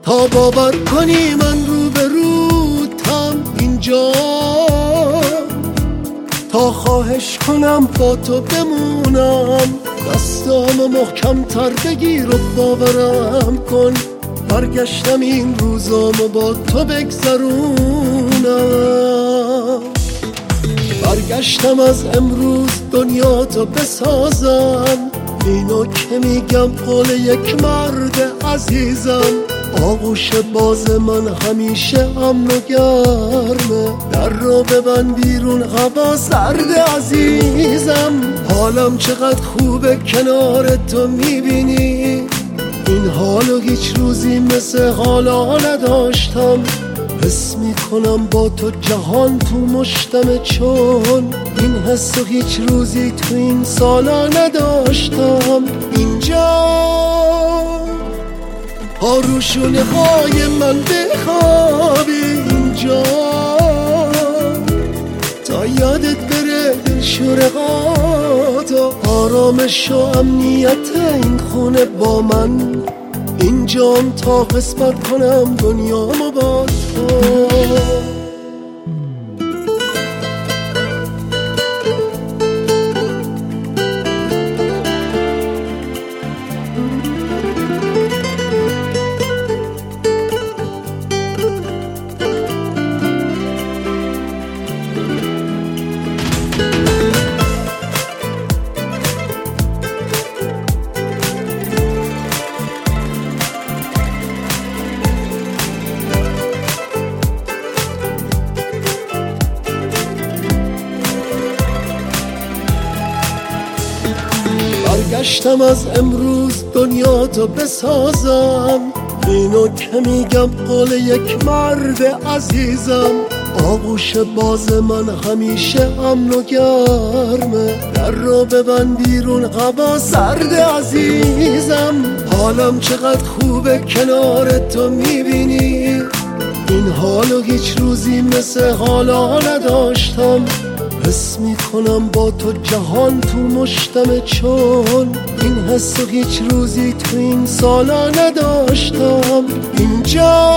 تا باور کنی من روبروتم اینجا، تا خواهش کنم با تو بمونم، دستامو محکم تر بگیر و باورم کن، برگشتم این روزامو با تو بگذرونم. برگشتم از امروز دنیا تو بسازم، اینو که میگم قول یک مرد عزیزم. آغوش باز من همیشه امن و گرمه، در رو ببند بیرون هوا سرد عزیزم. حالم چقدر خوبه کنار تو میبینی، این حالو هیچ روزی مثل حالا نداشتم. حس میکنم با تو جهان تو مشتمه، چون این حسو هیچ روزی تو این سالا نداشتم. اینجا ها روشونه های من بخوابی، اینجا تا یادت بره شورقات و آرامش و امنیت این خونه با من. اینجام تا قسمت کنم دنیامو با تو. برگشتم از امروز دنیا تو بسازم، اینو که میگم قول یک مرد عزیزم. آغوش باز من همیشه امن و گرمه، در رو ببند بیرون هوا سرد عزیزم. حالم چقدر خوبه کنار تو میبینی، این حالو هیچ روزی مثل حالا نداشتم. حس میکنم با تو جهان تو مشتمه، چون این حسو هیچ روزی تو این سالا نداشتم. اینجا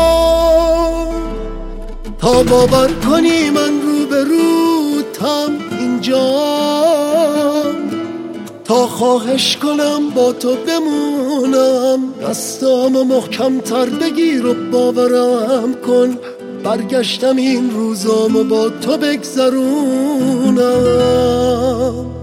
تا باور کنی من روبروتم اینجا، تا خواهش کنم با تو بمونم، دستامو محکم تر بگیر و باورم کن، برگشتم این روزامو با تو بگذرونم.